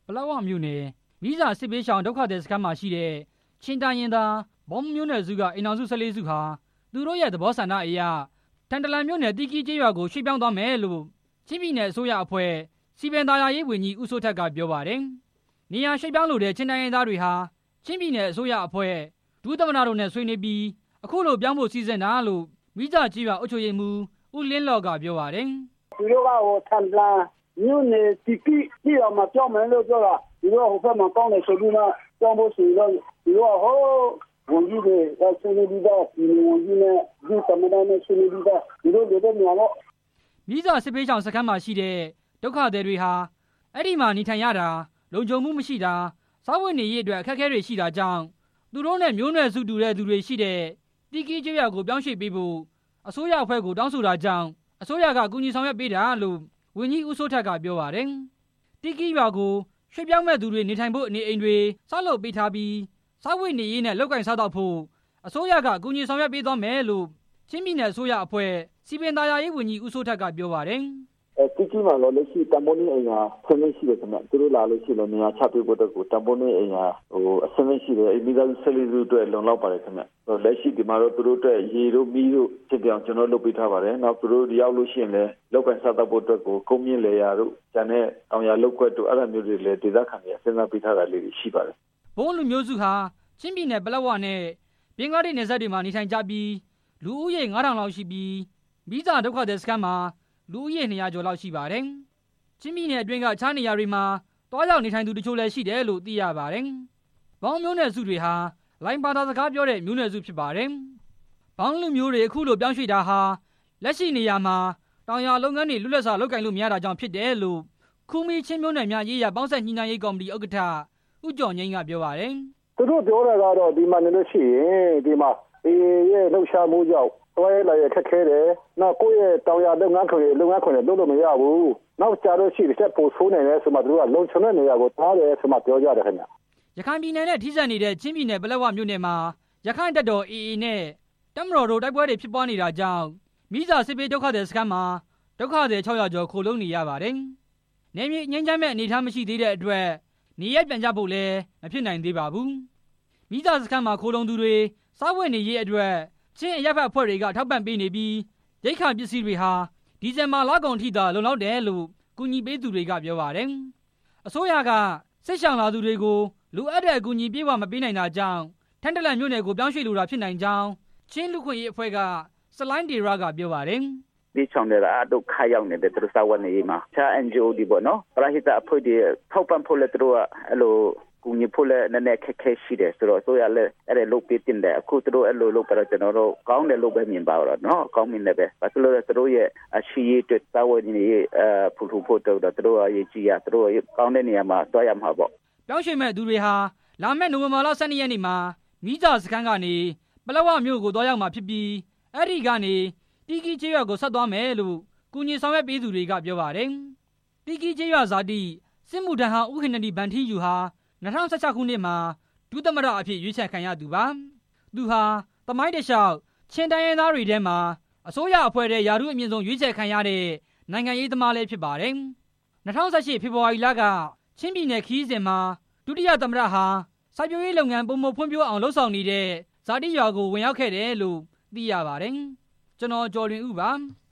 လက်ဝမြို့နယ်မိစာစစ်ပေးရှောင်ဒုက္ခသည်စခန်းမှာရှိတဲ့ချင်းတိုင်းရင်းသားဘောင်းမျိုးနွယ်စုကအိမ်တော်စု14စုဟာသူတို့ရဲ့သဘောဆန္ဒအရထန်တလန်မြို့နယ်တီကီကျေးရွာကိုရွှေ့ပြောင်းသွားမယ်လို့ချင်းပြည်နယ်အစိုးရအဖွဲ့စီပင်သာယာရေးဝန်ကြီးဦးစိုးထက်ကပြောပါတယ်။နေရာရွှေ့ပြောင်းလိုတဲ့ချင်းတိုင်းရင်းသားတွေဟာချင်းပြည်နယ်အစိုးရအဖွဲ့ဒုသမ္မတတို့နဲ့ဆွေးနွေးပြီးအခုလိုပြောင်းဖို့စီစဉ်တာလို့မိစာကျေးရွာအုပ်ချုပ်ရေးမှူးဦးလင်းလော်ကပြောပါတယ်။သူတို့ကထန်တလန်မြို့နယ်တီကီကျေးရွာမှာပြောင်းမယ်လို့ပြောတာဒီတော့ဟိုဘက်မှာကောင်းတယ်ဆိုပြီးတော့ပြောင်းဖို့စီတော့ဒီတော့ဟိုဝန်ကြီးတွေဆွေးနွေးပြီးတော့ဒီဝန်ကြီးနဲ့ဒီသမ္မတနဲ့ဆွေးနွေးပြီးတော့ဒီလိုတွေများတော့မိစာစစ်ပေးဆောင်စခန်းမှာရှိတဲ့ဒုက္ခသည်တွေဟာအဲ့ဒီမှာနေထိုင်ရတာလုံခြုံမှုမရှိတာစားဝတ်နေရေးအတွက်အခက်အခဲတွေရှိတာကြောင့်သူတို့နဲ့မျိုးနွယ်စုတူတဲ့သူတွေရှိတဲ့တီကီကျေးရွာကိုပြောင်းရွှေ့ပေးဖို့အစိုးရအဖွဲ့ကိုတောင်းဆိုတာကြောင့်အစိုးရကကူညီဆောင်ရွက်ပေးတာလို့ဝန်ကြီးဦးစိုးထက်ကပြောပါတယ်။တီကီရွာကိုရွှေ့ပြောင်းမဲ့သူတွေနေထိုင်ဖို့အနေအိမ်တွေဆောက်လုပ်ပေးထားပြီးစားဝတ်နေရေးနဲ့လုပ်ကိုင်စားတော့ဖို့အစိုးရကကူညီဆောင်ရွက်ပေးသွားမယ်လို့ချင်းပြည်နယ်အစိုးရအဖွဲ့စီပင်သာယာရေးဝန်ကြီးဦးစိုးထက်ကပြောပါတယ်။တီကီမှာတော့လက်ရှိတံပိုးနေအိမ်ဟာဆင်းမရှိတယ်ခင်ဗျ။သူတို့လာလို့ရှိလို့နေရာချပေးဖို့အတွက်ကိုတံပိုးနေအိမ်ဟာအဆင်းမရှိတယ်။မိသားစု14စုအတွက်လုံလောက်ပါတယ်ခင်ဗျ။လက်ရှိဒီမှာတော့သူတို့အတွက်ရေတို့မီးတို့ဖြစ်ပြောင်းကျွန်တော်လုပ်ပေးထားပါတယ်။နောက်သူတို့ရောက်လို့ရှိရင်လည်းလောက်ကန်စားတော့ဖို့အတွက်ကိုကုန်းမြင့်လေယာတို့ကျန်တဲ့တောင်ယာလောက်ကွက်တို့အဲ့လိုမျိုးတွေလည်းဒေသခံတွေစဉ်းစားပေးထားတာလေးတွေရှိပါတယ်။ဘုံလူမျိုးစုဟာချင်းပြည်နယ်ပလက်ဝနဲ့ဘင်္ဂလားဒေ့ရှ်နယ်စပ်တွေမှာနေထိုင်ကြပြီးလူဦးရေ9000လောက်ရှိပြီးမိစာဒုက္ခသည်စခန်းမှာလူဦးရေ200ကျော်လောက်ရှိပါတယ်။ချင်းပြည်နယ်အတွင်းကအခြားနေရာတွေမှာတွားရောက်နေထိုင်သူတချို့လည်းရှိတယ်လို့သိရပါတယ်။ဘောင်းမျိုးနွယ်စုတွေဟာလိုင်းဘာသာစကားပြောတဲ့မျိုးနွယ်စုဖြစ်ပါတယ်။ဘောင်းလူမျိုးတွေအခုလိုပြောင်းရွှေ့တာဟာလက်ရှိနေရာမှာတောင်ယာလုပ်ငန်းတွေလွတ်လပ်စွာလုပ်ကိုင်လို့မရတာကြောင့်ဖြစ်တယ်လို့ခူမီချင်းမျိုးနွယ်များရေးရာပေါင်းဆက်ညှိနှိုင်းရေးကော်မတီဥက္ကဋ္ဌဦးကျော်ငိမ့်ကပြောပါတယ်။သူတို့ပြောတာကတော့ဒီမှာနေလို့ရှိရင်ဒီမှာရဲ့လှုပ်ရှားမှုကြောင့်တွဲလာရခက်ခဲတယ်။နောက်ကိုယ့်ရဲ့တောင်ယာလုပ်ငန်းခွင်တွေလုပ်လို့မရဘူး။နောက်ကြတော့ရှိတဲ့ပို့ဆိုးနေတယ်ဆိုမှသူတို့ကလုံခြုံတဲ့နေရာကိုထားတယ်ဆိုမှပြောကြတယ်ခင်ဗျ။ရခိုင်ပြည်နယ်နဲ့ထိစပ်နေတဲ့ချင်းပြည်နယ်ပလက်ဝမြို့နယ်မှာရခိုင်တပ်တော် AA နဲ့တပ်မတော်တို့တိုက်ပွဲတွေဖြစ်ပွားနေတာကြောင့်မိစာစစ်ပေးဒုက္ခသည်စခန်းမှာဒုက္ခသည်600ကျော်ခိုလုံနေရပါတယ်။နေမြေငင်းချမ်းမဲ့အနေအထားမရှိသေးတဲ့အတွက်နေရပြန်ကြဖို့လည်းမဖြစ်နိုင်သေးပါဘူး။မိစာစခန်းမှာခိုလုံသူတွေစားဝတ်နေရေးအတွက်ချင်းအရပ်ဘက်အဖွဲ့တွေကထောက်ပံ့ပေးနေပြီးရိက္ခာပစ္စည်းတွေဟာဒီဇင်ဘာလကုန်ထိသာလုံလောက်တယ်လို့ကူညီပေးသူတွေကပြောပါတယ်။အစိုးရကစစ်ရှောင်လာသူတွေကိုလိုအပ်တဲ့အကူအညီပြေဝမပေးနိုင်တာကြောင့်ထန်တလန်မြို့နယ်ကိုပြောင်းရွှေ့လိုတာဖြစ်နိုင်ကြောင်းချင်းလူခွင့်ရေးအဖွဲ့ကစလိုင်းဒေရာကပြောပါတယ်။ဒီချောင်းတွေအတော့ခါရောက်နေတဲ့သူစားဝတ်နေရေးမှာချာ NGO ဒီပေါ့နော်ပရိဟိတအဖွဲ့တွေထောက်ပံ့ဖို့လည်းသူတို့ကအဲ့လိုကူညီဖို့လည်းနည်းနည်းခက်ခဲရှိတယ်ဆိုတော့ဆိုရလည်းအဲ့ဒါလုပ်ပေးတင်တယ်အခုသူတို့အဲ့လိုလုပ်ပြတော့ကျွန်တော်တို့ကောင်းတယ်လို့ပဲမြင်ပါတော့နော်ကောင်းမြင်တယ်ပဲဘာလို့လဲသူတို့ရဲ့အရှိရေးအတွက်သာဝနေဖူဖို့တော့သူတို့ရဲ့ကြည်ရသူတို့ကောင်းတဲ့နေရာမှာတွားရမှာပေါ့ပြောင်းရွှေ့မဲ့သူတွေဟာလာမယ့်နိုဝင်ဘာလ12ရက်နေ့မှာမိစာစခန်းကနေပလက်ဝမြို့ကိုတွားရောက်မှာဖြစ်ပြီးအဲ့ဒီကနေတီကီကျေးရွာကိုဆက်သွားမယ်လို့ကူညီဆောင်ရွက်ပေးသူတွေကပြောပါတယ်တီကီကျေးရွာဇာတိစစ်မှုထမ်းဟောင်းဥက္ကဋ္ဌဗန်ထီယူဟာ2016ခုနှစ်မှာဒုသမ္မတအဖြစ်ရွေးချယ်ခံရသူပါသူဟာသမိုင်းတလျှောက်ချင်းတိုင်းရင်းသားတွေထဲမှာအစိုးရအဖွဲ့ရဲ့ယာရုအမြင့်ဆုံးရွေးချယ်ခံရတဲ့နိုင်ငံရေးသမားလည်းဖြစ်ပါတယ်2018ဖေဖော်ဝါရီလကချင်းပြည်နယ်ခီးစဉ်မှာဒုတိယသမ္မတဟာစိုက်ပျိုးရေးလုပ်ငန်းပုံမဖွံ့ဖြိုးအောင်လှုပ်ဆောင်နေတဲ့ဇာတိရွာကိုဝင်ရောက်ခဲ့တယ်လို့သိရပါတယ်ကျွန်တော်ကျော်လွင်ဦးပါ